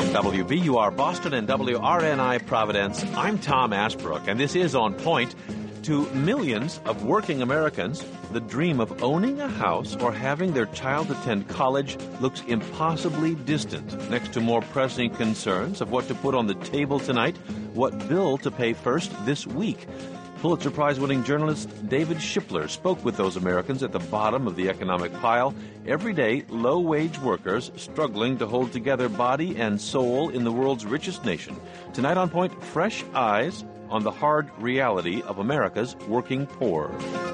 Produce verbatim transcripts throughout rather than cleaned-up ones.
From W B U R Boston and W R N I Providence, I'm Tom Asbrook, and this is On Point. To millions of working Americans, the dream of owning a house or having their child attend college looks impossibly distant, next to more pressing concerns of what to put on the table tonight, what bill to pay first this week. Pulitzer Prize-winning journalist David Shipler spoke with those Americans at the bottom of the economic pile, everyday low-wage workers struggling to hold together body and soul in the world's richest nation. Tonight on Point, fresh eyes on the hard reality of America's working poor.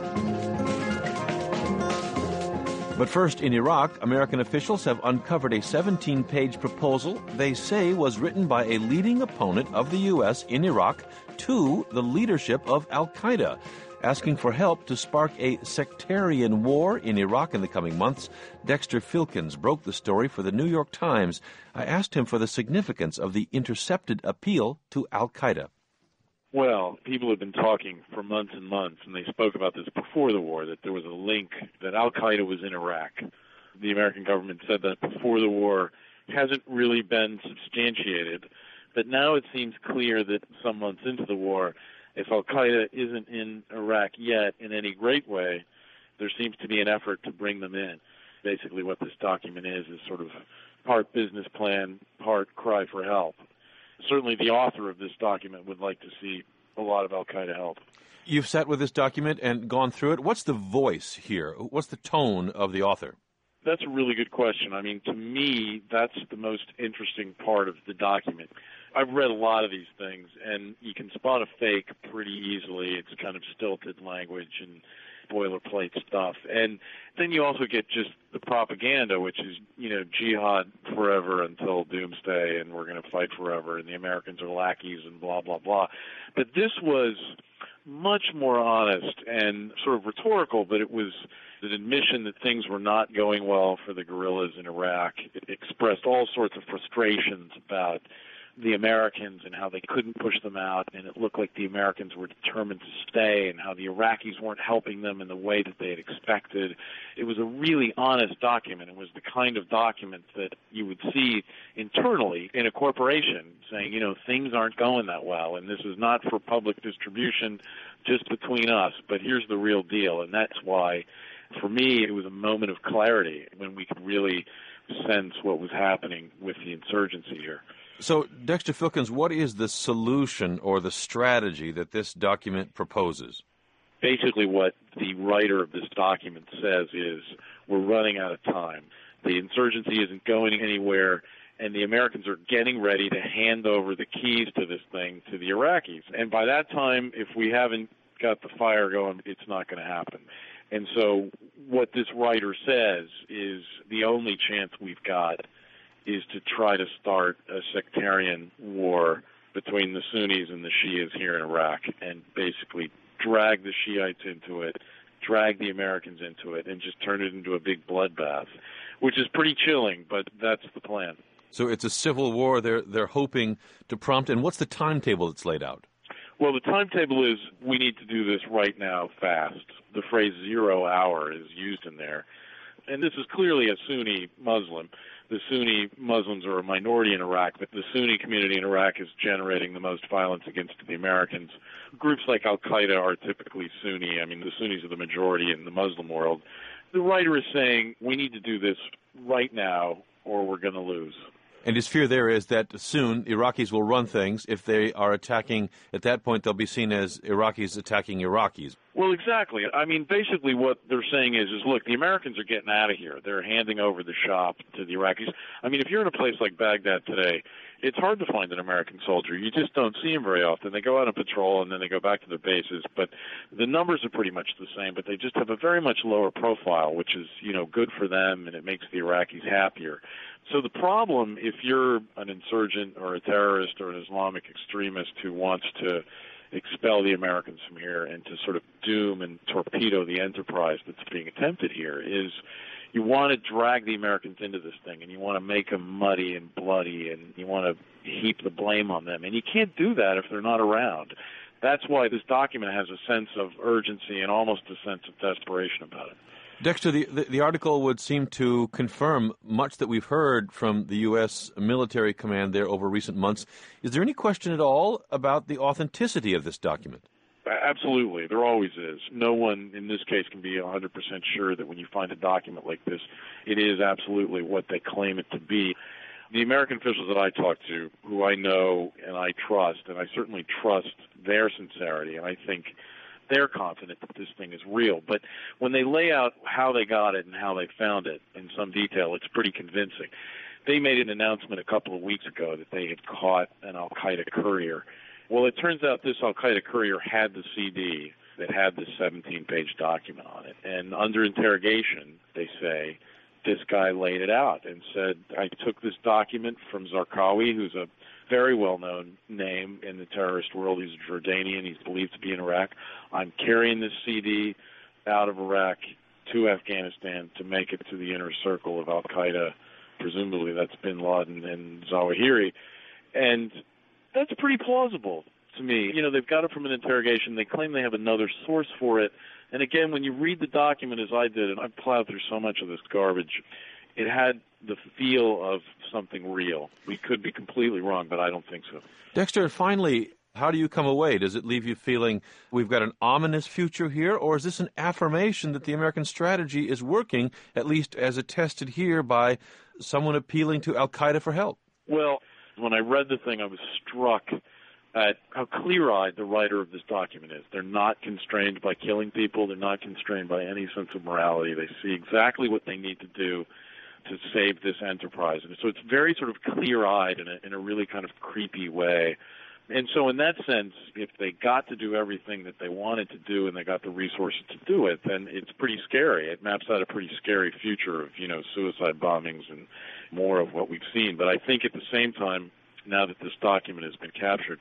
But first, in Iraq, American officials have uncovered a seventeen-page proposal they say was written by a leading opponent of the U S in Iraq to the leadership of al-Qaeda, asking for help to spark a sectarian war in Iraq in the coming months. Dexter Filkins broke the story for the New York Times. I asked him for the significance of the intercepted appeal to al-Qaeda. Well, people have been talking for months and months, and they spoke about this before the war, that there was a link, that al-Qaeda was in Iraq. The American government said that before the war. It hasn't really been substantiated. But now it seems clear that some months into the war, if al-Qaeda isn't in Iraq yet in any great way, there seems to be an effort to bring them in. Basically what this document is is sort of part business plan, part cry for help. Certainly the author of this document would like to see a lot of al-Qaeda help. You've sat with this document and gone through it. What's the voice here? What's the tone of the author? That's a really good question. I mean, to me, that's the most interesting part of the document. I've read a lot of these things, and you can spot a fake pretty easily. It's kind of stilted language and boilerplate stuff. And then you also get just the propaganda, which is, you know, jihad forever until doomsday, and we're going to fight forever, and the Americans are lackeys and blah, blah, blah. But this was much more honest and sort of rhetorical, but it was an admission that things were not going well for the guerrillas in Iraq. It expressed all sorts of frustrations about the Americans and how they couldn't push them out, and it looked like the Americans were determined to stay, and how the Iraqis weren't helping them in the way that they had expected. It was a really honest document. It was the kind of document that you would see internally in a corporation saying, you know, things aren't going that well, and this is not for public distribution, just between us, but here's the real deal. And that's why, for me, it was a moment of clarity when we could really sense what was happening with the insurgency here. So, Dexter Filkins, what is the solution or the strategy that this document proposes? Basically what the writer of this document says is we're running out of time. The insurgency isn't going anywhere, and the Americans are getting ready to hand over the keys to this thing to the Iraqis. And by that time, if we haven't got the fire going, it's not going to happen. And so what this writer says is the only chance we've got is to try to start a sectarian war between the Sunnis and the Shias here in Iraq, and basically drag the Shiites into it, drag the Americans into it, and just turn it into a big bloodbath, which is pretty chilling, but that's the plan. So it's a civil war they're, they're hoping to prompt, and what's the timetable that's laid out? Well, the timetable is we need to do this right now fast. The phrase zero hour is used in there. And this is clearly a Sunni Muslim. The Sunni Muslims are a minority in Iraq, but the Sunni community in Iraq is generating the most violence against the Americans. Groups like al-Qaeda are typically Sunni. I mean, the Sunnis are the majority in the Muslim world. The writer is saying we need to do this right now or we're going to lose. And his fear there is that soon Iraqis will run things. If they are attacking, at that point they'll be seen as Iraqis attacking Iraqis. Well, exactly. I mean, basically what they're saying is, is look, the Americans are getting out of here. They're handing over the shop to the Iraqis. I mean, if you're in a place like Baghdad today, it's hard to find an American soldier. You just don't see them very often. They go out on patrol and then they go back to their bases. But the numbers are pretty much the same, but they just have a very much lower profile, which is, you know, good for them, and it makes the Iraqis happier. So the problem, if you're an insurgent or a terrorist or an Islamic extremist who wants to expel the Americans from here and to sort of doom and torpedo the enterprise that's being attempted here, is you want to drag the Americans into this thing, and you want to make them muddy and bloody, and you want to heap the blame on them. And you can't do that if they're not around. That's why this document has a sense of urgency and almost a sense of desperation about it. Dexter, the, the, the article would seem to confirm much that we've heard from the U S military command there over recent months. Is there any question at all about the authenticity of this document? Absolutely. There always is. No one in this case can be one hundred percent sure that when you find a document like this, it is absolutely what they claim it to be. The American officials that I talk to, who I know and I trust, and I certainly trust their sincerity, and I think they're confident that this thing is real. But when they lay out how they got it and how they found it in some detail, it's pretty convincing. They made an announcement a couple of weeks ago that they had caught an al-Qaeda courier. Well, it turns out this al-Qaeda courier had the C D that had this seventeen-page document on it. And under interrogation, they say, this guy laid it out and said, I took this document from Zarqawi, who's a very well-known name in the terrorist world. He's a Jordanian. He's believed to be in Iraq. I'm carrying this C D out of Iraq to Afghanistan to make it to the inner circle of al-Qaeda. Presumably that's bin Laden and Zawahiri. And that's pretty plausible to me. You know, they've got it from an interrogation. They claim they have another source for it. And again, when you read the document as I did, and I plowed through so much of this garbage, it had the feel of something real. We could be completely wrong, but I don't think so. Dexter, finally, how do you come away? Does it leave you feeling we've got an ominous future here, or is this an affirmation that the American strategy is working, at least as attested here by someone appealing to al-Qaeda for help? Well, when I read the thing, I was struck at how clear-eyed the writer of this document is. They're not constrained by killing people. They're not constrained by any sense of morality. They see exactly what they need to do to save this enterprise. And so it's very sort of clear-eyed in a, in a really kind of creepy way. And so in that sense, if they got to do everything that they wanted to do and they got the resources to do it, then it's pretty scary. It maps out a pretty scary future of, you know, suicide bombings and more of what we've seen. But I think at the same time, now that this document has been captured,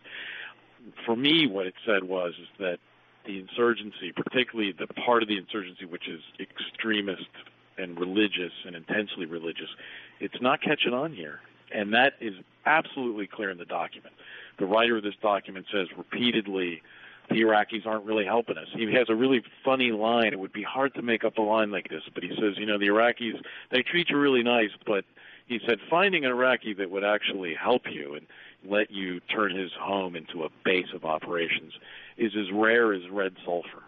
for me what it said was is that the insurgency, particularly the part of the insurgency which is extremist and religious and intensely religious, it's not catching on here. And that is absolutely clear in the document. The writer of this document says repeatedly, the Iraqis aren't really helping us. He has a really funny line. It would be hard to make up a line like this, but he says, you know, the Iraqis, they treat you really nice, but he said finding an Iraqi that would actually help you and let you turn his home into a base of operations is as rare as red sulfur.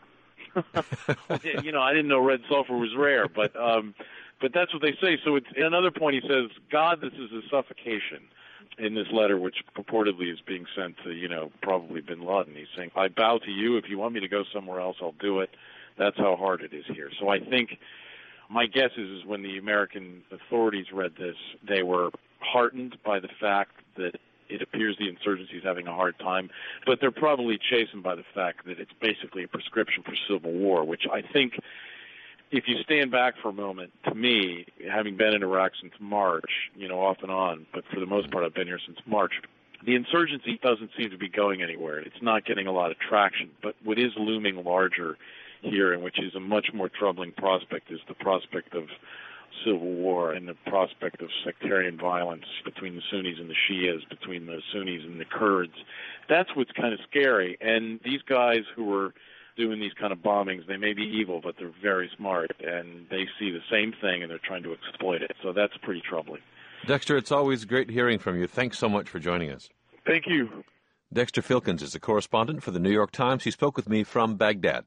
You know, I didn't know red sulfur was rare, but um, but that's what they say. So it's, at another point he says, God, this is a suffocation. In this letter, which purportedly is being sent to, you know, probably bin Laden, he's saying, I bow to you. If you want me to go somewhere else, I'll do it. That's how hard it is here. So I think my guess is, is when the American authorities read this, they were heartened by the fact that it appears the insurgency is having a hard time, but they're probably chastened by the fact that it's basically a prescription for civil war, which I think, if you stand back for a moment, to me, having been in Iraq since March, you know, off and on, but for the most part I've been here since March, the insurgency doesn't seem to be going anywhere. It's not getting a lot of traction. But what is looming larger here, and which is a much more troubling prospect, is the prospect of civil war and the prospect of sectarian violence between the Sunnis and the Shias, between the Sunnis and the Kurds. That's what's kind of scary. And these guys who are doing these kind of bombings, they may be evil, but they're very smart, and they see the same thing, and they're trying to exploit it. So that's pretty troubling. Dexter, it's always great hearing from you. Thanks so much for joining us. Thank you. Dexter Filkins is a correspondent for the New York Times. He spoke with me from Baghdad.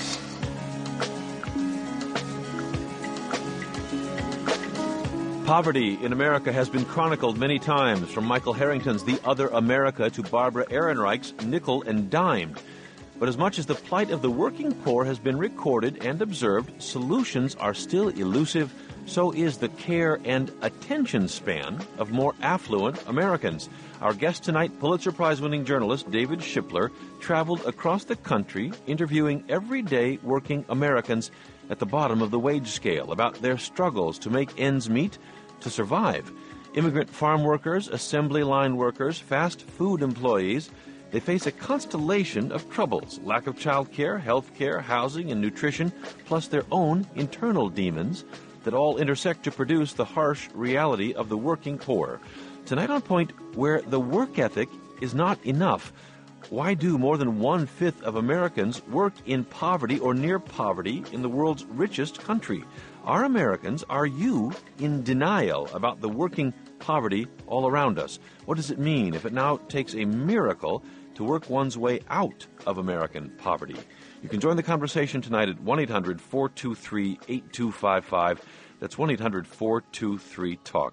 Poverty in America has been chronicled many times, from Michael Harrington's The Other America to Barbara Ehrenreich's Nickel and Dimed. But as much as the plight of the working poor has been recorded and observed, solutions are still elusive. So is the care and attention span of more affluent Americans. Our guest tonight, Pulitzer Prize-winning journalist David Shipler, traveled across the country interviewing everyday working Americans at the bottom of the wage scale about their struggles to make ends meet, to survive. Immigrant farm workers, assembly line workers, fast food employees, they face a constellation of troubles: lack of child care, health care, housing, and nutrition, plus their own internal demons that all intersect to produce the harsh reality of the working poor. Tonight on Point, where the work ethic is not enough, Why do more than one-fifth of Americans work in poverty or near poverty in the world's richest country? Are Americans, are you, in denial about the working poverty all around us? What does it mean if it now takes a miracle to work one's way out of American poverty? You can join the conversation tonight at one eight hundred four two three eight two five five. That's one eight hundred four two three talk.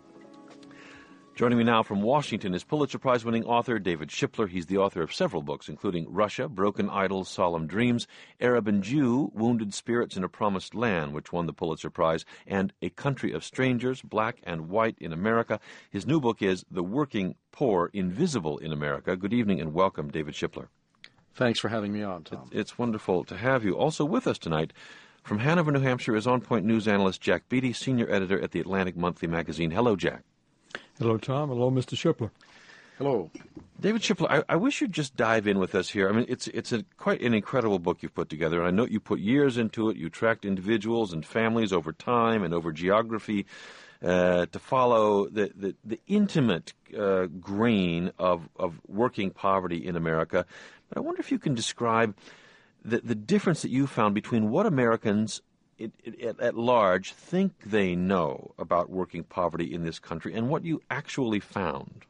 Joining me now from Washington is Pulitzer Prize-winning author David Shipler. He's the author of several books, including Russia, Broken Idols, Solemn Dreams, Arab and Jew, Wounded Spirits in a Promised Land, which won the Pulitzer Prize, and A Country of Strangers, Black and White in America. His new book is The Working Poor, Invisible in America. Good evening and welcome, David Shipler. Thanks for having me on, Tom. It's wonderful to have you. Also with us tonight, from Hanover, New Hampshire, is On Point news analyst Jack Beatty, senior editor at the Atlantic Monthly magazine. Hello, Jack. Hello, Tom. Hello, Mister Shipler. Hello. David Shipler, I, I wish you'd just dive in with us here. I mean, it's it's a, quite an incredible book you've put together. And I know you put years into it. You tracked individuals and families over time and over geography uh, to follow the, the, the intimate uh, grain of, of working poverty in America. But I wonder if you can describe the, the difference that you found between what Americans It, it, at, at large think they know about working poverty in this country and what you actually found.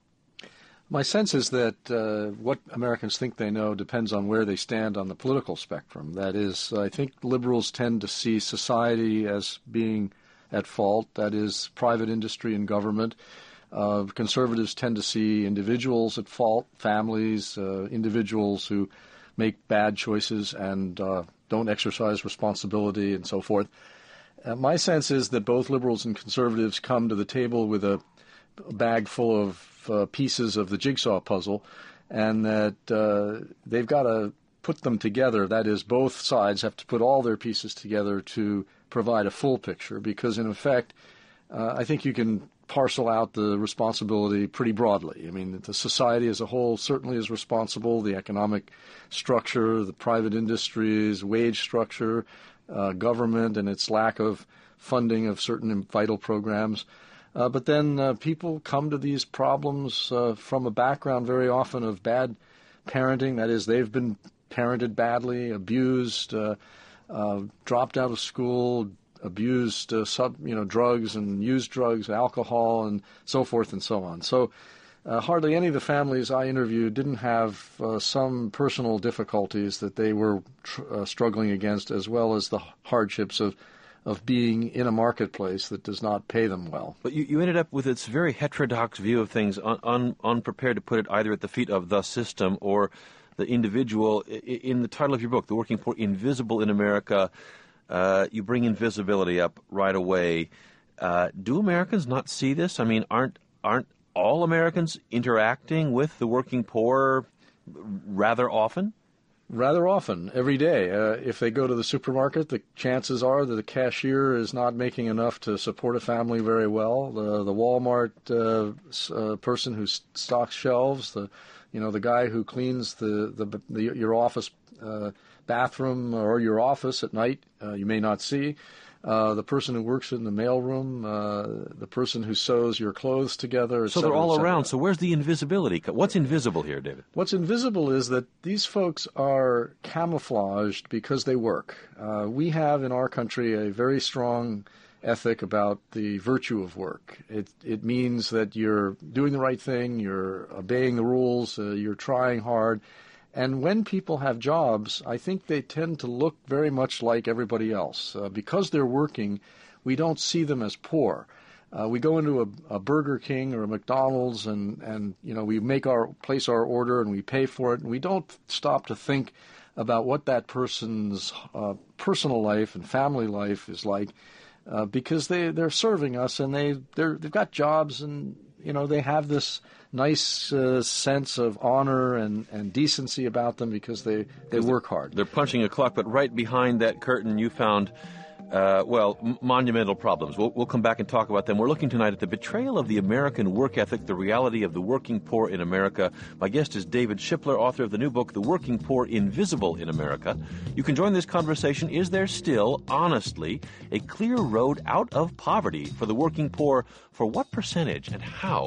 My sense is that uh, what Americans think they know depends on where they stand on the political spectrum. That is, I think liberals tend to see society as being at fault, that is, private industry and government. Uh, conservatives tend to see individuals at fault, families, uh, individuals who make bad choices and uh, don't exercise responsibility and so forth. Uh, my sense is that both liberals and conservatives come to the table with a bag full of uh, pieces of the jigsaw puzzle, and that uh, they've got to put them together. That is, both sides have to put all their pieces together to provide a full picture, because in effect, uh, I think you can parcel out the responsibility pretty broadly. I mean, the society as a whole certainly is responsible, the economic structure, the private industries, wage structure, uh, government and its lack of funding of certain vital programs. Uh, but then uh, people come to these problems uh, from a background very often of bad parenting. That is, they've been parented badly, abused, uh, uh, dropped out of school, abused uh, sub, you know, drugs and used drugs, alcohol, and so forth and so on. So uh, hardly any of the families I interviewed didn't have uh, some personal difficulties that they were tr- uh, struggling against, as well as the hardships of of being in a marketplace that does not pay them well. But you, you ended up with this very heterodox view of things, un, un, unprepared to put it either at the feet of the system or the individual. In the title of your book, The Working Poor, Invisible in America, Uh, you bring invisibility up right away. Uh, do Americans not see this? I mean, aren't aren't all Americans interacting with the working poor rather often? Rather often, every day. Uh, if they go to the supermarket, the chances are that the cashier is not making enough to support a family very well. The, the Walmart uh, uh, person who stocks shelves, the you know the guy who cleans the, the, the your office uh, bathroom or your office at night, uh, you may not see. Uh, the person who works in the mailroom, uh, the person who sews your clothes together. So they're all around. So where's the invisibility? What's invisible here, David? What's invisible is that these folks are camouflaged because they work. Uh, we have in our country a very strong ethic about the virtue of work. It it means that you're doing the right thing, you're obeying the rules, uh, you're trying hard. And when people have jobs, I think they tend to look very much like everybody else. Uh, because they're working, we don't see them as poor. Uh, we go into a, a Burger King or a McDonald's and, and, you know, we make our, place our order and we pay for it, and we don't stop to think about what that person's uh, personal life and family life is like, uh, because they, they're serving us and they, they're, they've got jobs and, you know, they have this nice uh, sense of honor and, and decency about them because they, they work hard. They're punching a clock, but right behind that curtain you found, uh, well, m- monumental problems. We'll, we'll come back and talk about them. We're looking tonight at the betrayal of the American work ethic, the reality of the working poor in America. My guest is David Shipler, author of the new book, The Working Poor, Invisible in America. You can join this conversation. Is there still, honestly, a clear road out of poverty for the working poor? For what percentage and how?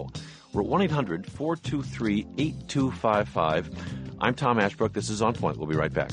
We're at one eight hundred four two three eight two five five. I'm Tom Ashbrook. This is On Point. We'll be right back.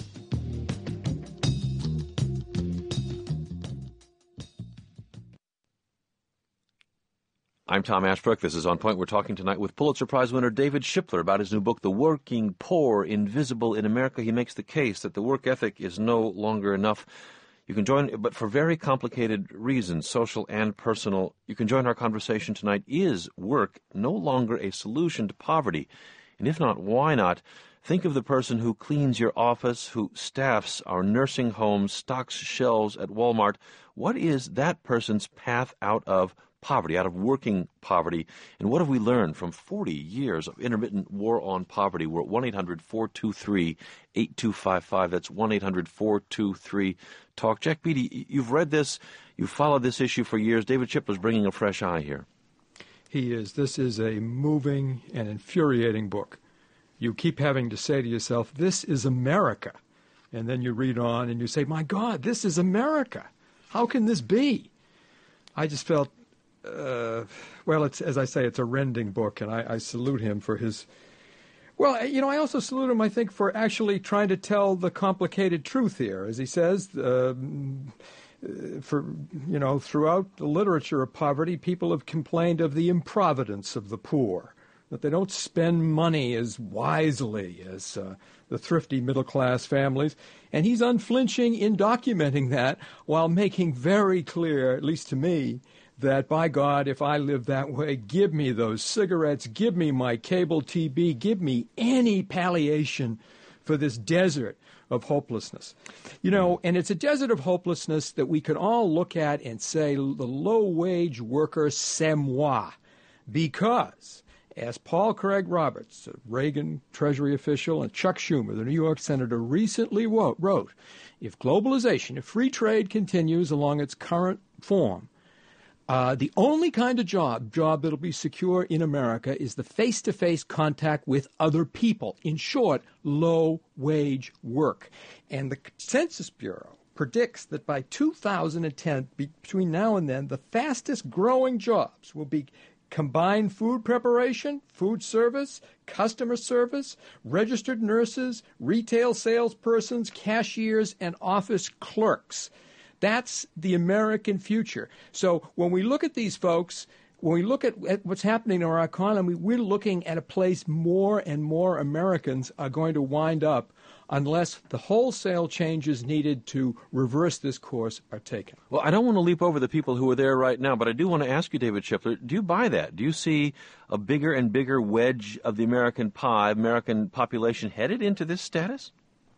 I'm Tom Ashbrook. This is On Point. We're talking tonight with Pulitzer Prize winner David Shipler about his new book, The Working Poor, Invisible in America. He makes the case that the work ethic is no longer enough. You can join, but for very complicated reasons, social and personal, you can join our conversation tonight. Is work no longer a solution to poverty? And if not, why not? Think of the person who cleans your office, who staffs our nursing homes, stocks shelves at Walmart. What is that person's path out of poverty, out of working poverty? And what have we learned from forty years of intermittent war on poverty? We're at one eight hundred four two three eight two five five. That's one eight hundred four two three talk. Jack Beatty, you've read this, you've followed this issue for years. David Shipler's bringing a fresh eye here. He is. This is a moving and infuriating book. You keep having to say to yourself, this is America. And then you read on and you say, my God, this is America. How can this be? I just felt Uh, well, it's, as I say, it's a rending book, and I, I salute him for his... Well, you know, I also salute him, I think, for actually trying to tell the complicated truth here. As he says, uh, for, you know, throughout the literature of poverty, people have complained of the improvidence of the poor, that they don't spend money as wisely as uh, the thrifty middle-class families. And he's unflinching in documenting that while making very clear, at least to me, that, by God, if I live that way, give me those cigarettes, give me my cable T V, give me any palliation for this desert of hopelessness. You know, and it's a desert of hopelessness that we could all look at and say, the low-wage worker, c'est moi. Because, as Paul Craig Roberts, a Reagan Treasury official, and Chuck Schumer, the New York senator, recently wrote, if globalization, if free trade continues along its current form, Uh, the only kind of job, job that'll be secure in America is the face-to-face contact with other people. In short, low-wage work. And the Census Bureau predicts that by two thousand ten, be, between now and then, the fastest-growing jobs will be combined food preparation, food service, customer service, registered nurses, retail salespersons, cashiers, and office clerks. That's the American future. So when we look at these folks, when we look at, at what's happening in our economy, we're looking at a place more and more Americans are going to wind up unless the wholesale changes needed to reverse this course are taken. Well, I don't want to leap over the people who are there right now, but I do want to ask you, David Shipler, do you buy that? Do you see a bigger and bigger wedge of the American pie, American population headed into this status?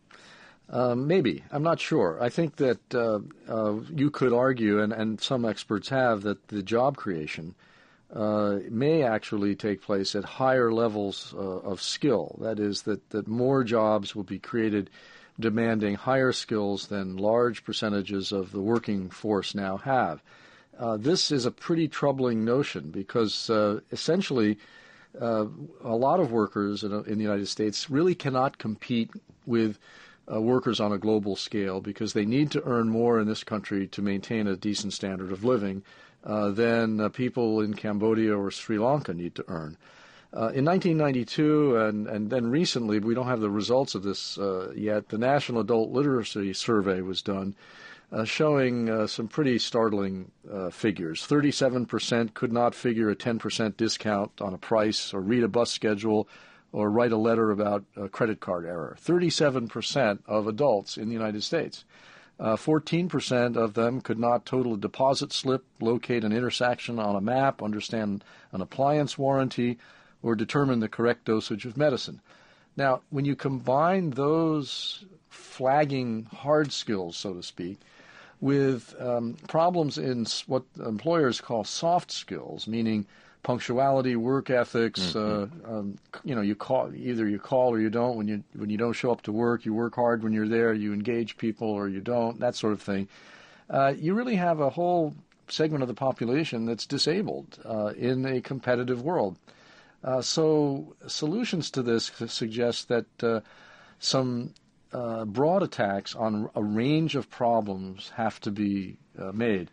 Uh, maybe. I'm not sure. I think that uh, uh, you could argue, and, and some experts have, that the job creation uh, may actually take place at higher levels uh, of skill. That is, that, that more jobs will be created demanding higher skills than large percentages of the working force now have. Uh, this is a pretty troubling notion because uh, essentially uh, a lot of workers in, in the United States really cannot compete with Uh, workers on a global scale because they need to earn more in this country to maintain a decent standard of living uh, than uh, people in Cambodia or Sri Lanka need to earn. Uh, in nineteen ninety-two and, and then recently, we don't have the results of this uh, yet, the National Adult Literacy Survey was done uh, showing uh, some pretty startling uh, figures. thirty-seven percent could not figure a ten percent discount on a price or read a bus schedule or write a letter about a credit card error. thirty-seven percent of adults in the United States. Uh, fourteen percent of them could not total a deposit slip, locate an intersection on a map, understand an appliance warranty, or determine the correct dosage of medicine. Now, when you combine those flagging hard skills, so to speak, with um, problems in what employers call soft skills, meaning punctuality, work ethics. Mm-hmm. Uh, um, you know, you call either you call or you don't. When you when you don't show up to work, you work hard when you're there. You engage people or you don't. That sort of thing. Uh, you really have a whole segment of the population that's disabled uh, in a competitive world. Uh, so solutions to this suggest that uh, some uh, broad attacks on a range of problems have to be uh, made.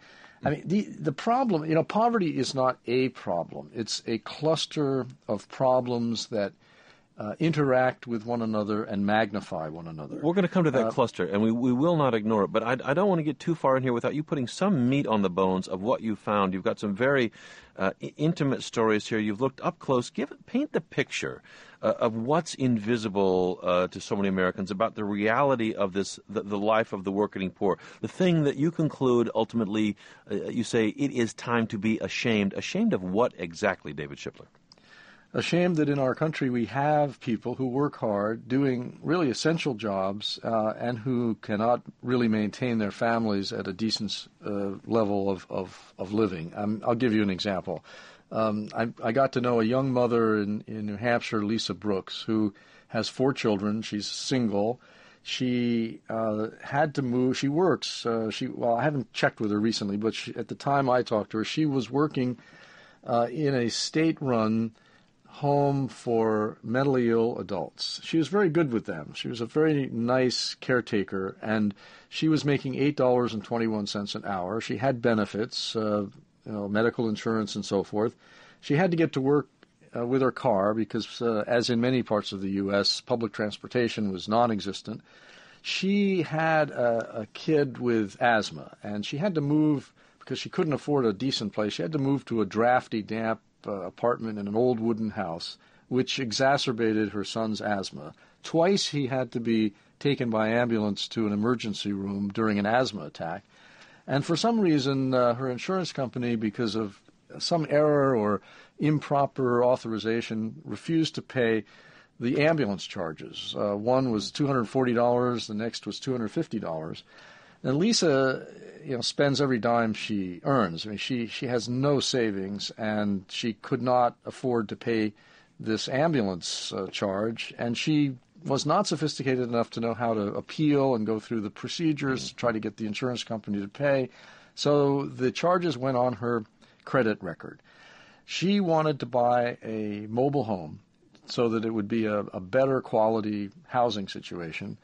I mean, the the problem, you know, poverty is not a problem. It's a cluster of problems that uh, interact with one another and magnify one another. We're going to come to that uh, cluster, and we, we will not ignore it. But I, I don't want to get too far in here without you putting some meat on the bones of what you found. You've got some very uh, intimate stories here. You've looked up close. Give it, paint the picture uh, of what's invisible uh, to so many Americans about the reality of this, the, the life of the working poor. The thing that you conclude ultimately, uh, you say it is time to be ashamed. Ashamed of what exactly, David Shipler? Ashamed that in our country we have people who work hard, doing really essential jobs, uh, and who cannot really maintain their families at a decent uh, level of, of, of living. Um, I'll give you an example. Um, I, I got to know a young mother in, in New Hampshire, Lisa Brooks, who has four children. She's single. She uh, had to move. She works. Uh, she well, I haven't checked with her recently, but she, at the time I talked to her, she was working uh, in a state-run home for mentally ill adults. She was very good with them. She was a very nice caretaker, and she was making eight dollars and twenty-one cents an hour. She had benefits, uh, you know, medical insurance and so forth. She had to get to work uh, with her car because, uh, as in many parts of the U S, public transportation was non-existent. She had a, a kid with asthma, and she had to move because she couldn't afford a decent place. She had to move to a drafty, damp Uh, apartment in an old wooden house, which exacerbated her son's asthma. Twice he had to be taken by ambulance to an emergency room during an asthma attack. And for some reason, uh, her insurance company, because of some error or improper authorization, refused to pay the ambulance charges. Uh, one was two hundred forty dollars, the next was two hundred fifty dollars. And Lisa, you know, spends every dime she earns. I mean, she, she has no savings, and she could not afford to pay this ambulance uh, charge. And she was not sophisticated enough to know how to appeal and go through the procedures to try to get the insurance company to pay. So the charges went on her credit record. She wanted to buy a mobile home so that it would be a, a better quality housing situation,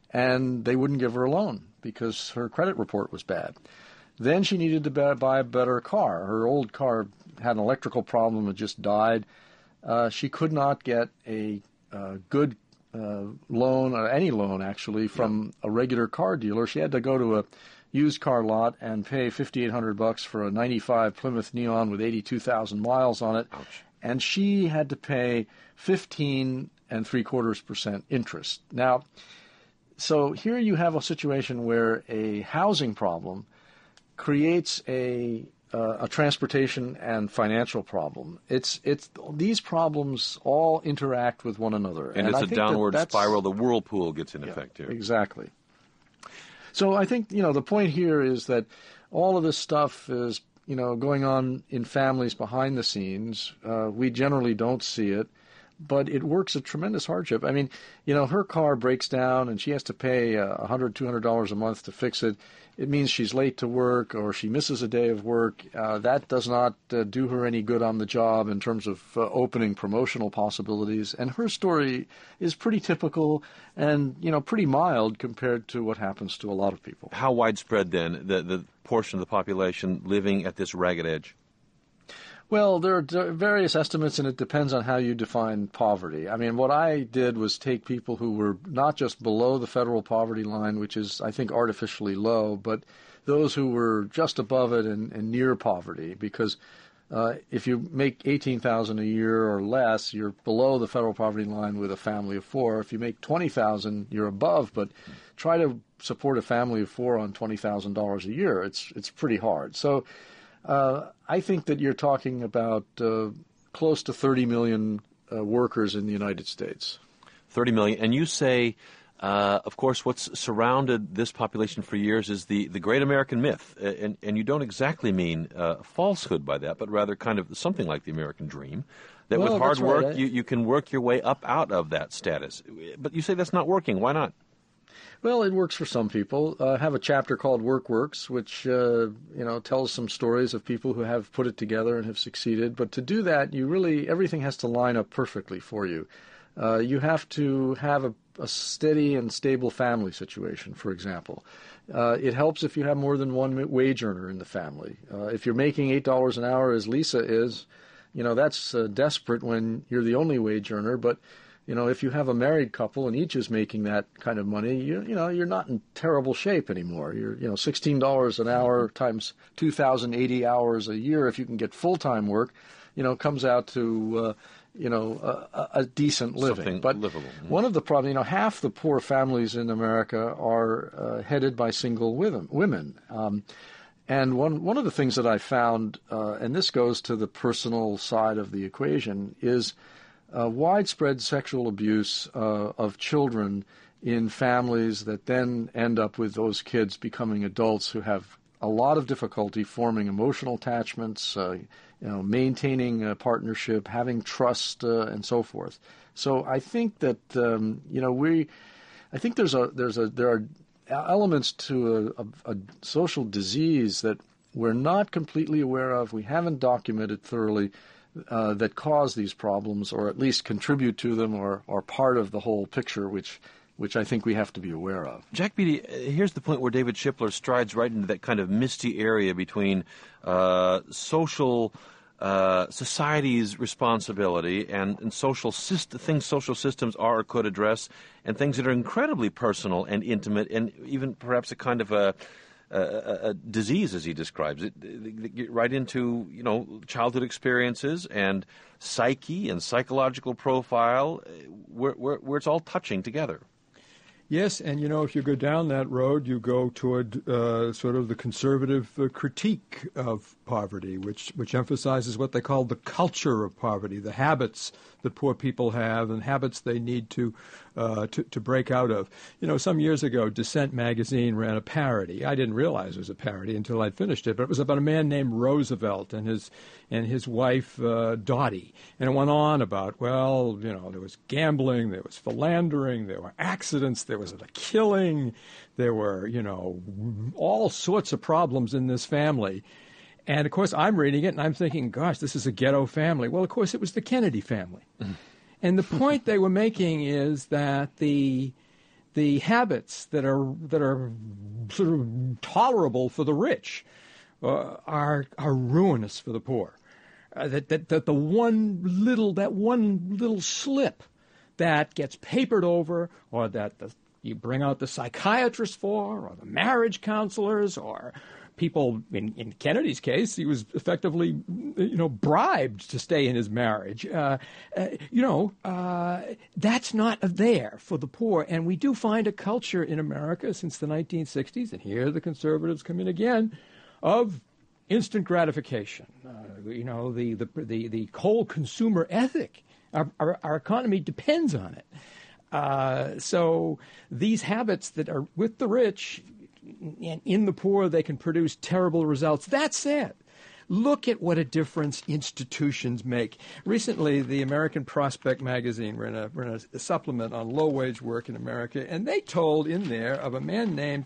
and they wouldn't give her a loan because her credit report was bad. Then she needed to buy a better car. Her old car had an electrical problem. It just died. Uh, she could not get a uh, good uh, loan, or any loan actually, from a regular car dealer. She had to go to a used car lot and pay fifty-eight hundred bucks for a ninety-five Plymouth Neon with eighty-two thousand miles on it. Ouch. And she had to pay fifteen and three quarters percent interest. Now, so here you have a situation where a housing problem creates a uh, a transportation and financial problem. It's it's these problems all interact with one another, and, and it's I a think downward that spiral. The whirlpool gets in yeah, effect here. Exactly. So I think, you know, the point here is that all of this stuff is, you know, going on in families behind the scenes. Uh, we generally don't see it, but it works a tremendous hardship. I mean, you know, her car breaks down and she has to pay uh, one hundred dollars, two hundred dollars a month to fix it. It means she's late to work or she misses a day of work. Uh, that does not uh, do her any good on the job in terms of uh, opening promotional possibilities. And her story is pretty typical and, you know, pretty mild compared to what happens to a lot of people. How widespread, then, the, the portion of the population living at this ragged edge? Well, there are various estimates, and it depends on how you define poverty. I mean, what I did was take people who were not just below the federal poverty line, which is, I think, artificially low, but those who were just above it and, and near poverty. Because uh, if you make eighteen thousand dollars a year or less, you're below the federal poverty line with a family of four. If you make twenty thousand dollars, you're above. But try to support a family of four on twenty thousand dollars a year. It's it's pretty hard. So. Uh, I think that you're talking about uh, close to thirty million uh, workers in the United States. thirty million. And you say, uh, of course, what's surrounded this population for years is the, the great American myth. And, and you don't exactly mean uh, falsehood by that, but rather kind of something like the American dream, that well, with hard right. work, you, you can work your way up out of that status. But you say that's not working. Why not? Well, it works for some people. Uh, I have a chapter called Work Works, which uh, you know tells some stories of people who have put it together and have succeeded. But to do that, you really everything has to line up perfectly for you. Uh, you have to have a a steady and stable family situation, for example. Uh, it helps if you have more than one wage earner in the family. Uh, if you're making eight dollars an hour, as Lisa is, you know, that's uh, desperate when you're the only wage earner. But, you know, if you have a married couple and each is making that kind of money, you, you know, you're not in terrible shape anymore. You're, you know, sixteen dollars an hour times two thousand eighty hours a year, if you can get full-time work, you know, comes out to, uh, you know, a, a decent living. Something but livable. One of the problems, you know, half the poor families in America are uh, headed by single women. Um, and one, one of the things that I found, uh, and this goes to the personal side of the equation, is uh, widespread sexual abuse uh, of children in families that then end up with those kids becoming adults who have a lot of difficulty forming emotional attachments, uh, you know, maintaining a partnership, having trust, uh, and so forth. So I think that um, you know we, I think there's a there's a there are elements to a, a, a social disease that we're not completely aware of. We haven't documented thoroughly uh, that cause these problems, or at least contribute to them, or are part of the whole picture, which. which I think we have to be aware of. Jack Beatty, here's the point where David Shipler strides right into that kind of misty area between uh, social uh, society's responsibility and, and social syst- things social systems are or could address, and things that are incredibly personal and intimate, and even perhaps a kind of a, a, a disease, as he describes it. They get right into, you know, childhood experiences and psyche and psychological profile, where, where, where it's all touching together. Yes, and you know, if you go down that road, you go toward uh, sort of the conservative uh, critique of poverty, which which emphasizes what they call the culture of poverty, the habits that poor people have and habits they need to, uh, to to break out of. You know, some years ago, Dissent magazine ran a parody. I didn't realize it was a parody until I'd finished it, but it was about a man named Roosevelt and his and his wife uh, Dottie, and it went on about, well, you know, there was gambling, there was philandering, there were accidents, there was a killing, there were, you know, all sorts of problems in this family. And, of course, I'm reading it, and I'm thinking, gosh, this is a ghetto family. Well, of course, it was the Kennedy family. Mm. And the point they were making is that the the habits that are that are sort of tolerable for the rich uh, are are ruinous for the poor. Uh, that, that that the one little that one little slip that gets papered over, or that the, you bring out the psychiatrist for, or the marriage counselors, or people, in, in Kennedy's case, he was effectively, you know, bribed to stay in his marriage. Uh, uh, you know, uh, that's not there for the poor. And we do find a culture in America since the nineteen sixties, and here the conservatives come in again, of instant gratification. Uh, you know, the, the, the, the whole consumer ethic. Our, our, our economy depends on it. Uh, so these habits that are with the rich and in the poor, they can produce terrible results. That said, look at what a difference institutions make. Recently, the American Prospect magazine ran a, ran a supplement on low-wage work in America, and they told in there of a man named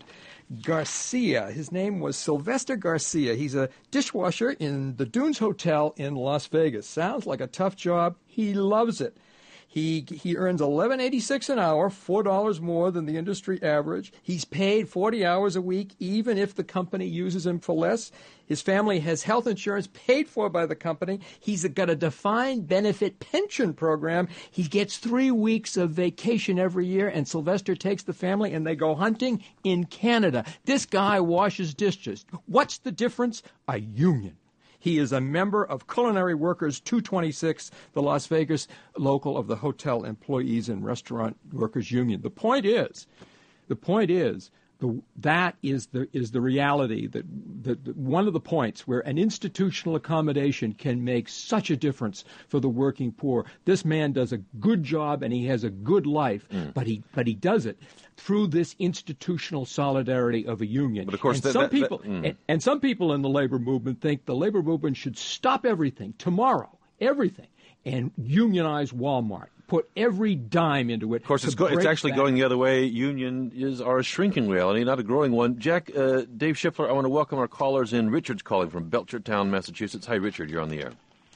Garcia. His name was Sylvester Garcia. He's a dishwasher in the Dunes Hotel in Las Vegas. Sounds like a tough job. He loves it. He he earns eleven eighty-six an hour, four dollars more than the industry average. He's paid forty hours a week, even if the company uses him for less. His family has health insurance paid for by the company. He's got a defined benefit pension program. He gets three weeks of vacation every year, and Sylvester takes the family and they go hunting in Canada. This guy washes dishes. What's the difference? A union. He is a member of Culinary Workers two twenty-six, the Las Vegas local of the Hotel Employees and Restaurant Workers Union. The point is, the point is, the, that is the is the reality that, that, that one of the points where an institutional accommodation can make such a difference for the working poor. This man does a good job and he has a good life, mm. but he but he does it through this institutional solidarity of a union. But of course, and that, some that, people that, mm. and, and some people in the labor movement think the labor movement should stop everything tomorrow, everything, and unionize Walmart. Put every dime into it. Of course, it's, go, it's actually going the other way. Unions are a shrinking reality, not a growing one. Jack, uh, Dave Shipler, I want to welcome our callers in. Richard's calling from Belchertown, Massachusetts. Hi, Richard. You're on the air.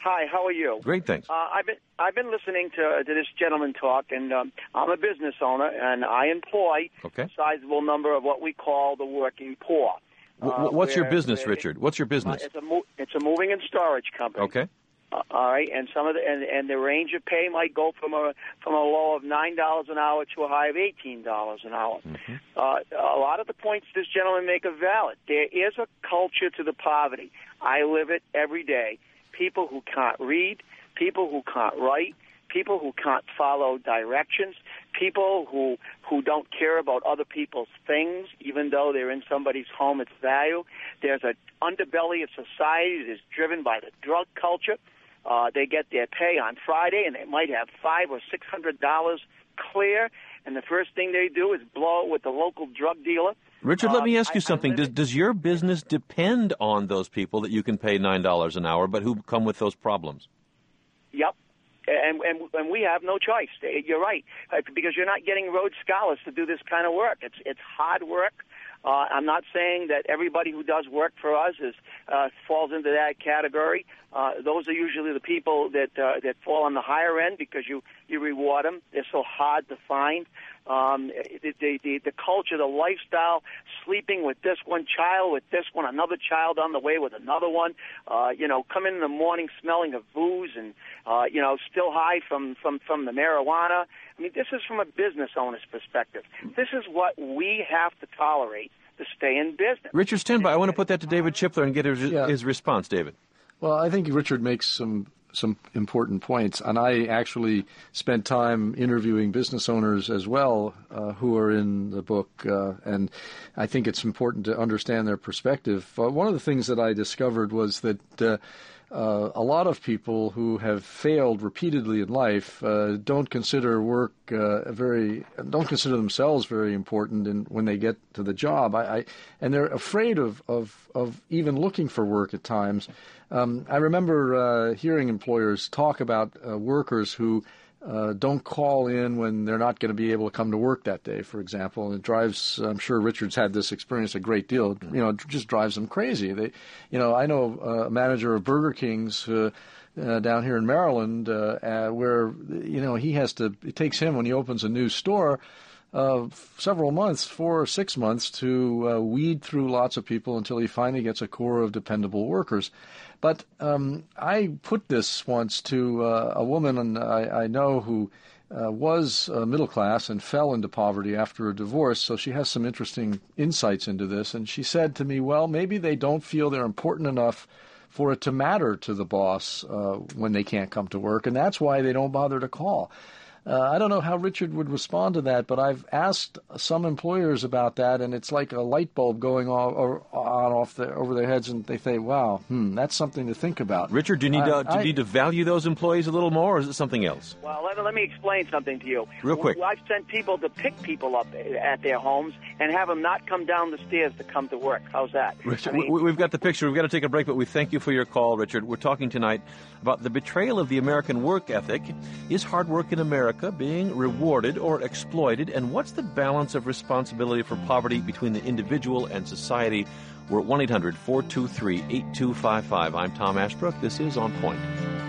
Hi, how are you? Great, thanks. Uh, I've been I've been listening to to this gentleman talk, and um, I'm a business owner, and I employ Okay. a sizable number of what we call the working poor. W- Uh, what's your where- business, where Richard? What's your It, business? uh, it's a mo- it's a moving and storage company. Okay. Uh, all right, and some of the and, and the range of pay might go from a from a low of nine dollars an hour to a high of eighteen dollars an hour. Mm-hmm. Uh, a lot of the points this gentleman make are valid. There is a culture to the poverty. I live it every day. People who can't read, people who can't write, people who can't follow directions, people who who don't care about other people's things, even though they're in somebody's home, it's value. There's an underbelly of society that is driven by the drug culture. Uh, they get their pay on Friday, and they might have five or six hundred dollars clear, and the first thing they do is blow it with the local drug dealer. Richard, let Uh, me ask you I- I something. live Does, it. does your business depend on those people that you can pay nine dollars an hour, but who come with those problems? Yep. And, and and we have no choice. You're right, uh, because you're not getting Rhodes Scholars to do this kind of work. It's it's hard work. Uh, I'm not saying that everybody who does work for us is uh, falls into that category. Uh, those are usually the people that uh, that fall on the higher end because you, you reward them. They're so hard to find. Um, the, the, the, the culture, the lifestyle, sleeping with this one child, with this one, another child on the way with another one, uh, you know, come in in the morning smelling of booze and, uh, you know, still high from, from, from the marijuana. I mean, this is from a business owner's perspective. This is what we have to tolerate to stay in business. Richard, stand by. I want to put that to David Chipler and get his, Yeah. his response, David. Well, I think Richard makes some some important points, and I actually spent time interviewing business owners as well uh, who are in the book, uh, and I think it's important to understand their perspective. Uh, one of the things that I discovered was that uh, uh, a lot of people who have failed repeatedly in life uh, don't consider work uh, very, don't consider themselves very important in, when they get to the job. I, I and they're afraid of, of, of even looking for work at times. Um, I remember uh, hearing employers talk about uh, workers who uh, don't call in when they're not going to be able to come to work that day, for example. And it drives, I'm sure Richard's had this experience a great deal, you know, it just drives them crazy. They, you know, I know a manager of Burger King's uh, uh, down here in Maryland uh, uh, where, you know, he has to, it takes him when he opens a new store, Uh, several months, four or six months, to uh, weed through lots of people until he finally gets a core of dependable workers. But um, I put this once to uh, a woman I, I know who uh, was uh, middle class and fell into poverty after a divorce, so she has some interesting insights into this. And she said to me, well, maybe they don't feel they're important enough for it to matter to the boss uh, when they can't come to work, and that's why they don't bother to call. Uh, I don't know how Richard would respond to that, but I've asked some employers about that, and it's like a light bulb going on, or, on off the, over their heads, and they say, wow, hmm, that's something to think about. Richard, do you need, I, to, do you I, need to value those employees a little more, or is it something else? Well, let, let me explain something to you. Real quick. I've sent people to pick people up at their homes and have them not come down the stairs to come to work. How's that? Richard, I mean, we, we've got the picture. We've got to take a break, but we thank you for your call, Richard. We're talking tonight about the betrayal of the American work ethic. Is hard work in America being rewarded or exploited? And what's the balance of responsibility for poverty between the individual and society? We're at one eight hundred four two three eight two five five. I'm Tom Ashbrook. This is On Point.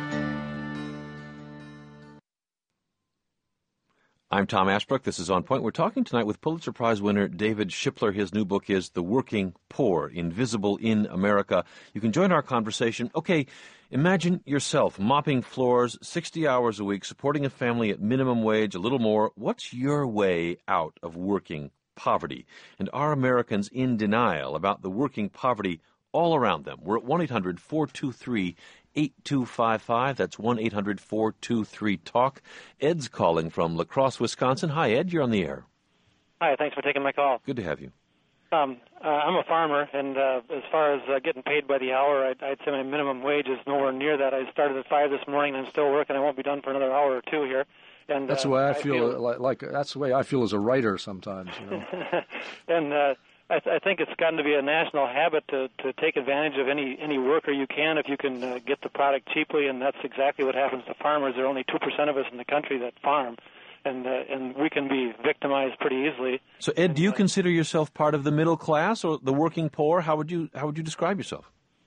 I'm Tom Ashbrook. This is On Point. We're talking tonight with Pulitzer Prize winner David Shipler. His new book is The Working Poor, Invisible in America. You can join our conversation. Okay, imagine yourself mopping floors sixty hours a week, supporting a family at minimum wage, a little more. What's your way out of working poverty? And are Americans in denial about the working poverty all around them? We're at one eight hundred four two three eight two five five. That's one eight hundred four two three talk. Ed's calling from La Crosse, Wisconsin. Hi, Ed. You're on the air. Hi, thanks for taking my call. Good to have you. Um, uh, I'm a farmer, and uh, as far as uh, getting paid by the hour, I'd, I'd say my minimum wage is nowhere near that. I started at five this morning, and I'm still working. I won't be done for another hour or two here. And that's uh, the way I, I feel. feel Like, like that's the way I feel as a writer sometimes. You know. and uh, I, th- I think it's gotten to be a national habit to, to take advantage of any any worker you can if you can uh, get the product cheaply, and that's exactly what happens to farmers. There are only two percent of us in the country that farm, and uh, and we can be victimized pretty easily. So, Ed, do you consider yourself part of the middle class or the working poor? How would you how would you describe yourself?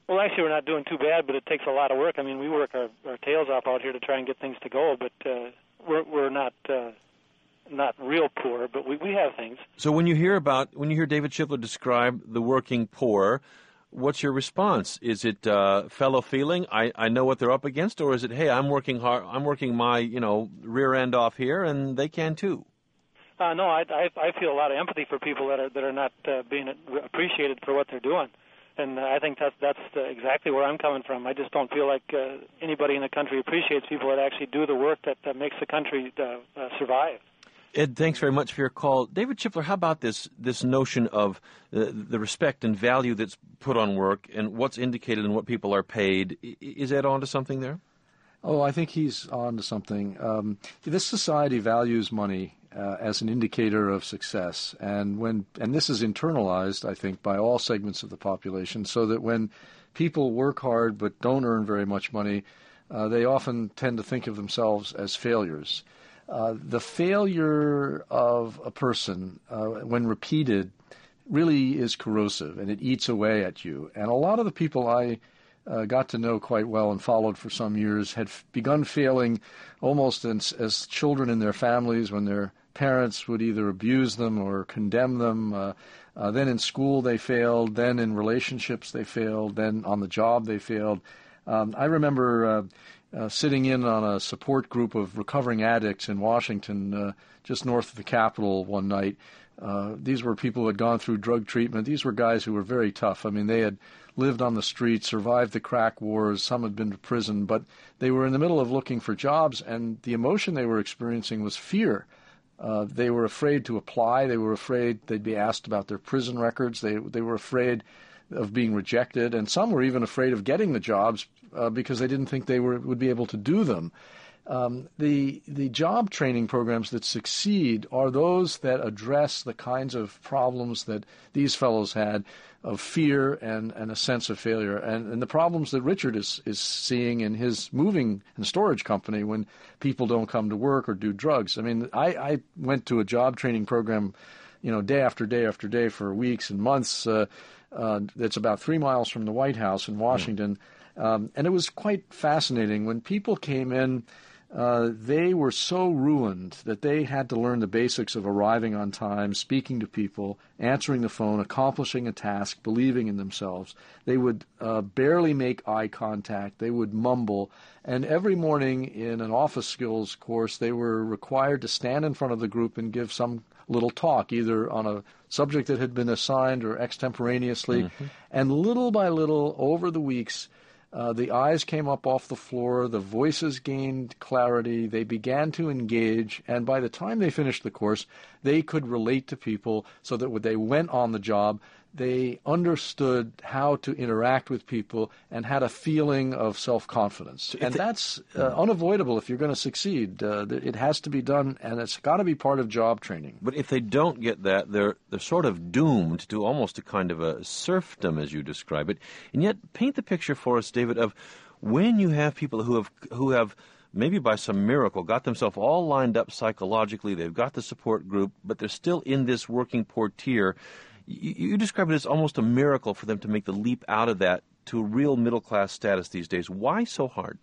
Well, actually, we're not doing too bad, but it takes a lot of work. I mean, we work our, our tails off out here to try and get things to go, but uh, we're we're not uh, not real poor, but we, we have things. So when you hear about when you hear David Schiffler describe the working poor, what's your response? Is it uh, fellow feeling? I, I know what they're up against, or is it, hey, I'm working hard, I'm working my you know rear end off here, and they can too? Uh, no, I, I I feel a lot of empathy for people that are that are not uh, being appreciated for what they're doing, and uh, I think that's that's uh, exactly where I'm coming from. I just don't feel like uh, anybody in the country appreciates people that actually do the work that, that makes the country uh, uh, survive. Ed, thanks very much for your call. David Schiffler, how about this this notion of uh, the respect and value that's put on work and what's indicated in what people are paid? Is Ed on to something there? Oh, I think he's on to something. Um, this society values money uh, as an indicator of success, and when and this is internalized, I think, by all segments of the population, so that when people work hard but don't earn very much money, uh, they often tend to think of themselves as failures. Uh, the failure of a person, uh, when repeated, really is corrosive, and it eats away at you. And a lot of the people I uh, got to know quite well and followed for some years had f- begun failing almost as, as children in their families when their parents would either abuse them or condemn them. Uh, uh, then in school they failed. Then in relationships they failed. Then on the job they failed. Um, I remember uh, uh, sitting in on a support group of recovering addicts in Washington, uh, just north of the Capitol one night. Uh, these were people who had gone through drug treatment. These were guys who were very tough. I mean, they had lived on the streets, survived the crack wars. Some had been to prison, but they were in the middle of looking for jobs, and the emotion they were experiencing was fear. Uh, they were afraid to apply. They were afraid they'd be asked about their prison records. They they were afraid of being rejected, and some were even afraid of getting the jobs uh, because they didn't think they were would be able to do them. Um, the the job training programs that succeed are those that address the kinds of problems that these fellows had of fear and, and a sense of failure, and, and the problems that Richard is, is seeing in his moving and storage company when people don't come to work or do drugs. I mean, I, I went to a job training program, you know, day after day after day for weeks and months. Uh, uh, it's about three miles from the White House in Washington, yeah. um, and it was quite fascinating. When people came in, Uh, they were so ruined that they had to learn the basics of arriving on time, speaking to people, answering the phone, accomplishing a task, believing in themselves. They would uh, barely make eye contact. They would mumble. And every morning in an office skills course, they were required to stand in front of the group and give some little talk, either on a subject that had been assigned or extemporaneously. Mm-hmm. And little by little, over the weeks, Uh, the eyes came up off the floor, the voices gained clarity, they began to engage, and by the time they finished the course, they could relate to people so that when they went on the job, they understood how to interact with people and had a feeling of self-confidence. So and they, that's uh, unavoidable if you're going to succeed. Uh, it has to be done, and it's got to be part of job training. But if they don't get that, they're they're sort of doomed to almost a kind of a serfdom, as you describe it. And yet, paint the picture for us, David, of when you have people who have who have maybe by some miracle got themselves all lined up psychologically, they've got the support group, but they're still in this working poor tier. You, you describe it as almost a miracle for them to make the leap out of that to a real middle-class status these days. Why so hard?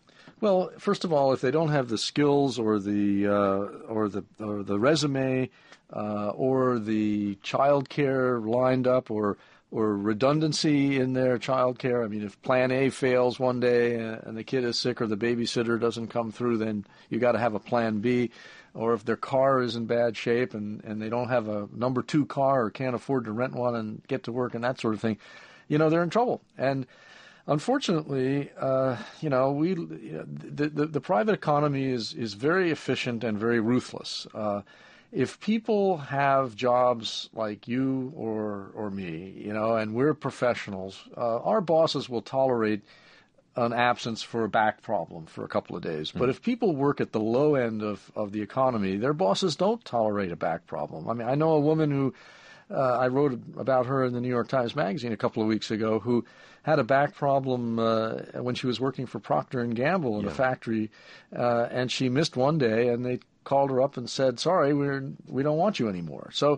Well, first of all, if they don't have the skills or the uh, or the or the resume uh, or the child care lined up or or redundancy in their child care, I mean, if Plan A fails one day and the kid is sick or the babysitter doesn't come through, then you got to have a Plan B. Or if their car is in bad shape and, and they don't have a number two car or can't afford to rent one and get to work and that sort of thing, you know, they're in trouble. And unfortunately, uh, you know, we the, the the private economy is is very efficient and very ruthless. Uh, if people have jobs like you or or me, you know, and we're professionals, uh, our bosses will tolerate an absence for a back problem for a couple of days. But if people work at the low end of, of the economy, their bosses don't tolerate a back problem. I mean, I know a woman who, uh, I wrote about her in the New York Times Magazine a couple of weeks ago, who had a back problem uh, when she was working for Procter and Gamble in yeah. a factory, uh, and she missed one day, and they called her up and said, sorry, we're, we don't want you anymore. So,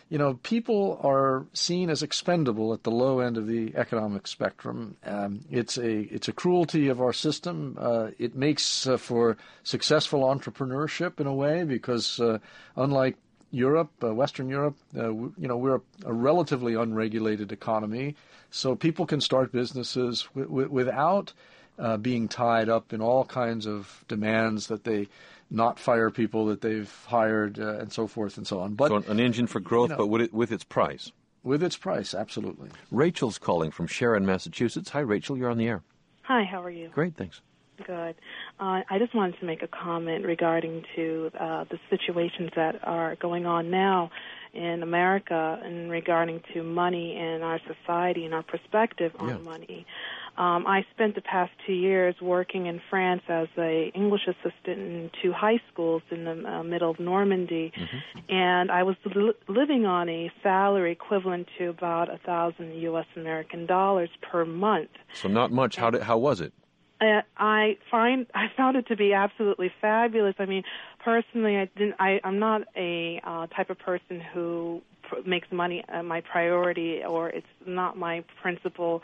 you know, people are seen as expendable at the low end of the economic spectrum. Um, it's a it's a cruelty of our system. Uh, it makes uh, for successful entrepreneurship in a way because uh, unlike Europe, uh, Western Europe, uh, w- you know, we're a, a relatively unregulated economy, so people can start businesses w- w- without uh, being tied up in all kinds of demands that they not fire people that they've hired uh, and so forth and so on. But so an engine for growth, you know, but with, it, with its price. With its price, absolutely. Rachel's calling from Sharon, Massachusetts. Hi, Rachel. You're on the air. Hi, how are you? Great, thanks. Good. Uh, I just wanted to make a comment regarding to uh, the situations that are going on now in America and regarding to money and our society and our perspective on yeah. money. Um, I spent the past two years working in France as a English assistant in two high schools in the uh, middle of Normandy, mm-hmm. and I was li- living on a salary equivalent to about a thousand U S American dollars per month. So not much. How did, how was it? Uh, I find I found it to be absolutely fabulous. I mean, personally, I didn't. I, I'm not a uh, type of person who pr- makes money uh, my priority, or it's not my principal.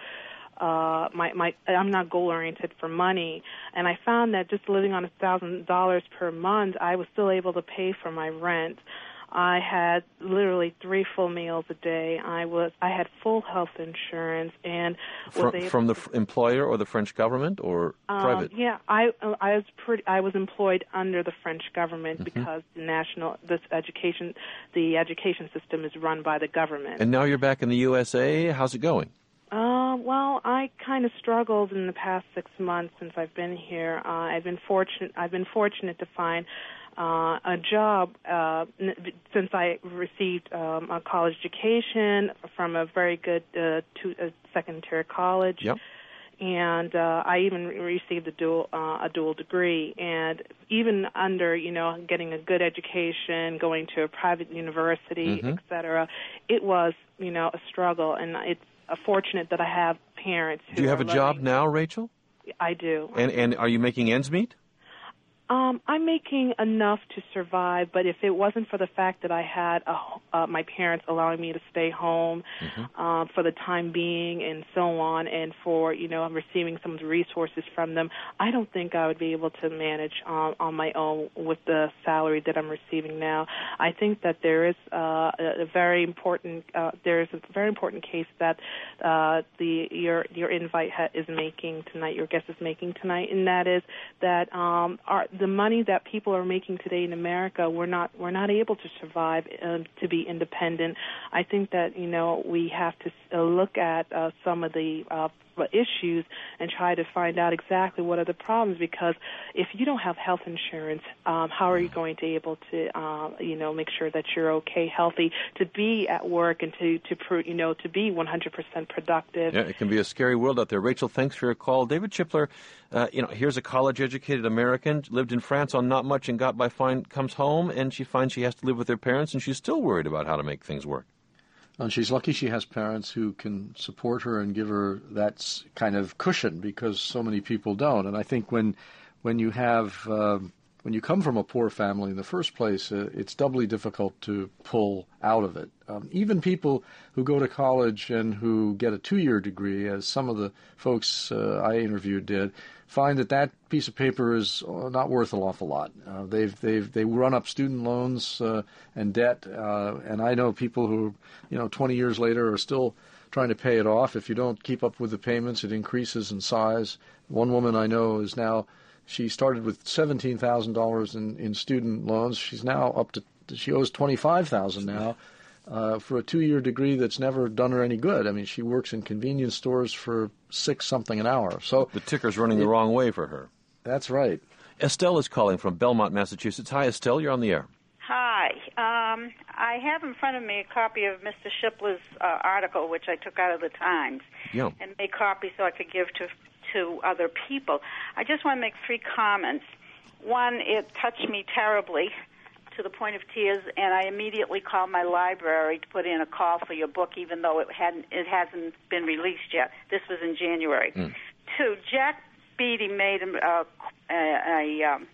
Uh, my my I'm not goal oriented for money, and I found that just living on a thousand dollars per month, I was still able to pay for my rent. I had literally three full meals a day. I was I had full health insurance and was from, able from the to, f- employer or the French government or um, private? Yeah, I I was pretty I was employed under the French government mm-hmm. because the national this education the education system is run by the government. And now you're back in the U S A. How's it going? Uh, well, I kind of struggled in the past six months since I've been here. Uh, I've been fortunate. I've been fortunate to find uh, a job uh, n- since I received um, a college education from a very good uh, two, uh, second-tier college. Yep. And uh, I even received a dual uh, a dual degree. And even under, you know, getting a good education, going to a private university, mm-hmm. et cetera, it was, you know, a struggle. And it's uh, fortunate that I have parents who Do you have are a job loving. now, Rachel? I do. And and are you making ends meet? Um, I'm making enough to survive, but if it wasn't for the fact that I had a, uh, my parents allowing me to stay home mm-hmm. uh, for the time being and so on, and for, you know, receiving some of the resources from them, I don't think I would be able to manage um, on my own with the salary that I'm receiving now. I think that there is uh, a very important uh, there is a very important case that uh, the your your invite ha- is making tonight, your guest is making tonight, and that is that um, our the money that people are making today in America, we're not we're not able to survive uh, to be independent. I think that, you know, we have to uh, look at uh, some of the uh, issues and try to find out exactly what are the problems, because if you don't have health insurance, um, how are you going to be able to, uh, you know, make sure that you're okay, healthy, to be at work and to, to you know, to be one hundred percent productive. Yeah, it can be a scary world out there. Rachel, thanks for your call. David Chipler, uh, you know, here's a college-educated American, lived in France on not much and got by fine, comes home, and she finds she has to live with her parents, and she's still worried about how to make things work. And she's lucky she has parents who can support her and give her that kind of cushion, because so many people don't. And I think when when you have uh, when you come from a poor family in the first place, uh, it's doubly difficult to pull out of it. Um, even people who go to college and who get a two-year degree, as some of the folks uh, I interviewed did, find that that piece of paper is not worth an awful lot. Uh, they've they've they run up student loans uh, and debt, uh, and I know people who, you know, twenty years later are still trying to pay it off. If you don't keep up with the payments, it increases in size. One woman I know is now, she started with seventeen thousand dollars in in student loans. She's now up to she owes twenty-five thousand dollars now. Uh, for a two-year degree that's never done her any good. I mean, she works in convenience stores for six something an hour. So the ticker's running it, the wrong way for her. That's right. Estelle is calling from Belmont, Massachusetts. Hi, Estelle. You're on the air. Hi. Um, I have in front of me a copy of Mister Shipler's uh, article, which I took out of the Times, yeah. and made copies so I could give to to other people. I just want to make three comments. One, it touched me terribly, to the point of tears, and I immediately called my library to put in a call for your book, even though it hadn't it hasn't been released yet. This was in January. Mm. Two, Jack Beatty made a, a, a um,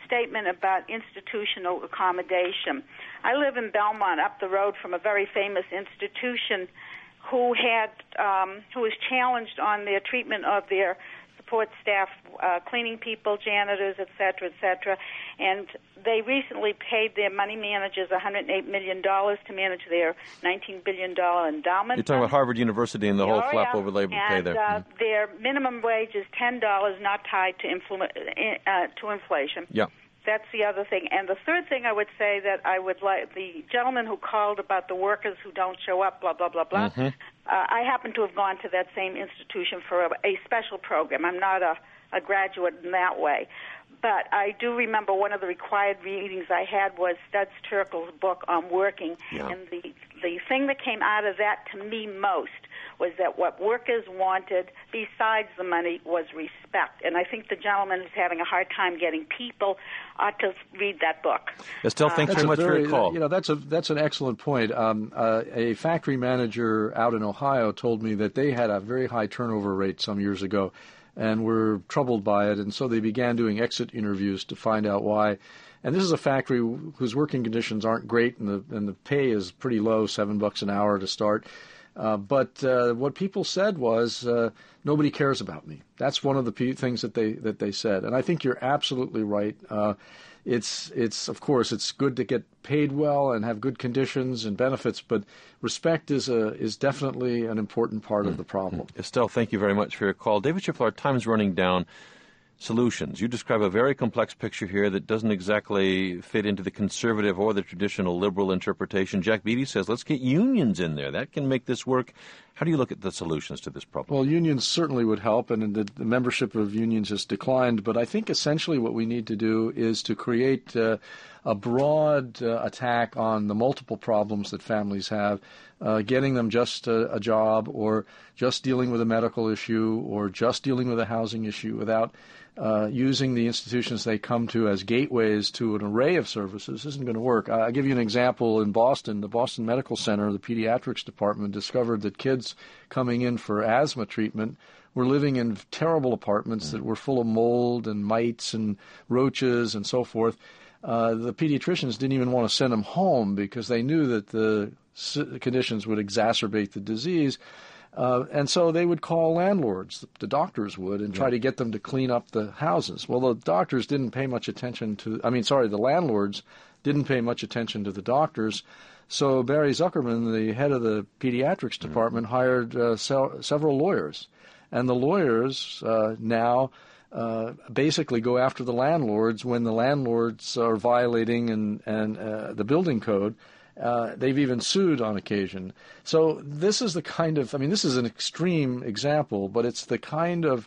statement about institutional accommodation. I live in Belmont, up the road from a very famous institution who had um, who was challenged on their treatment of their support staff, uh, cleaning people, janitors, et cetera, et cetera. And they recently paid their money managers one hundred eight million dollars to manage their nineteen billion dollars endowment. You're talking about Harvard University and the whole oh, flap yeah. over labor and, pay there. Uh, mm. Their minimum wage is ten dollars, not tied to, influ- uh, to inflation. Yeah. That's the other thing. And the third thing I would say that I would like, the gentleman who called about the workers who don't show up, blah, blah, blah, blah, mm-hmm. uh, I happen to have gone to that same institution for a, a special program. I'm not a, a graduate in that way. But I do remember one of the required readings I had was Studs Terkel's book on working. Yeah. And the, the thing that came out of that to me most was that what workers wanted, besides the money, was respect. And I think the gentleman is having a hard time getting people uh, to read that book. Estelle, thanks uh, very much very, for your call. You know, that's a that's an excellent point. Um, uh, a factory manager out in Ohio told me that they had a very high turnover rate some years ago, and were troubled by it, and so they began doing exit interviews to find out why. And this is a factory whose working conditions aren't great, and the and the pay is pretty low, seven bucks an hour to start. Uh, but uh, what people said was, uh, nobody cares about me. That's one of the p- things that they that they said, and I think you're absolutely right. Uh, it's it's of course it's good to get paid well and have good conditions and benefits, but respect is a is definitely an important part mm. of the problem. Mm. Estelle, thank you very much for your call. David Schifler, our time's running down. Solutions. You describe a very complex picture here that doesn't exactly fit into the conservative or the traditional liberal interpretation. Jack Beatty says, let's get unions in there. That can make this work. How do you look at the solutions to this problem? Well, unions certainly would help, and the, the membership of unions has declined. But I think essentially what we need to do is to create uh, a broad uh, attack on the multiple problems that families have, uh, getting them just a, a job or just dealing with a medical issue or just dealing with a housing issue without Uh, using the institutions they come to as gateways to an array of services isn't going to work. I'll give you an example. In Boston, the Boston Medical Center, the pediatrics department, discovered that kids coming in for asthma treatment were living in terrible apartments that were full of mold and mites and roaches and so forth. Uh, the pediatricians didn't even want to send them home because they knew that the conditions would exacerbate the disease. Uh, and so they would call landlords, the doctors would, and try yeah. to get them to clean up the houses. Well, the doctors didn't pay much attention to, I mean, sorry, the landlords didn't pay much attention to the doctors. So Barry Zuckerman, the head of the pediatrics department, mm-hmm. hired uh, se- several lawyers. And the lawyers uh, now uh, basically go after the landlords when the landlords are violating and, and uh, the building code. Uh, they've even sued on occasion. So this is the kind of, I mean, this is an extreme example, but it's the kind of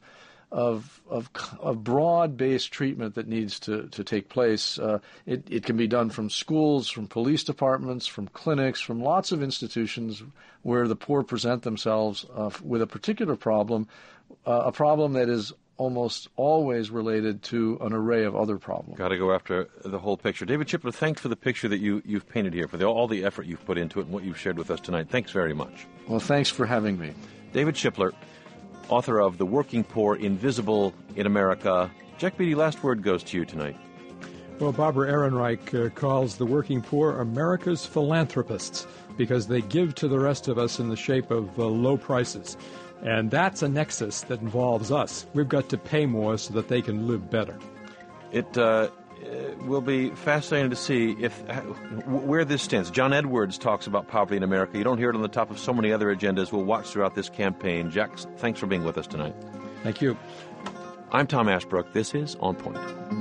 of of, of broad-based treatment that needs to, to take place. Uh, it, it can be done from schools, from police departments, from clinics, from lots of institutions where the poor present themselves uh, with a particular problem, uh, a problem that is almost always related to an array of other problems. Got to go after the whole picture. David Schifler, thanks for the picture that you, you've painted here, for the, all the effort you've put into it and what you've shared with us tonight. Thanks very much. Well, thanks for having me. David Schifler, author of The Working Poor, Invisible in America. Jack Beatty, last word goes to you tonight. Well, Barbara Ehrenreich uh, calls the working poor America's philanthropists because they give to the rest of us in the shape of uh, low prices. And that's a nexus that involves us. We've got to pay more so that they can live better. It uh, will be fascinating to see if where this stands. John Edwards talks about poverty in America. You don't hear it on the top of so many other agendas. We'll watch throughout this campaign. Jack, thanks for being with us tonight. Thank you. I'm Tom Ashbrook. This is On Point.